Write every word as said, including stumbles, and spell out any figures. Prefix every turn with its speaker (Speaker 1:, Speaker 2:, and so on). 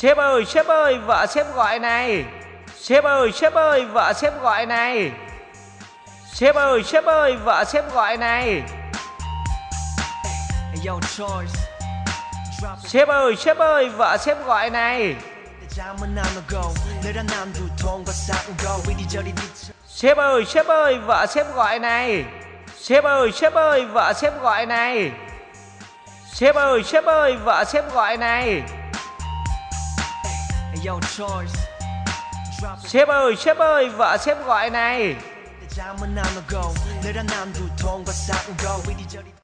Speaker 1: Sếp ơi, sếp ơi, vợ sếp gọi này. Sếp ơi, sếp ơi, vợ sếp gọi này. Sếp ơi, sếp ơi, vợ sếp gọi này. Sếp ơi, sếp ơi, vợ sếp gọi này. Sếp ơi, sếp ơi, vợ sếp gọi này. Sếp ơi, sếp ơi, vợ sếp gọi này. Sếp ơi, sếp ơi, vợ sếp gọi này. Sếp ơi, sếp ơi, vợ sếp gọi này.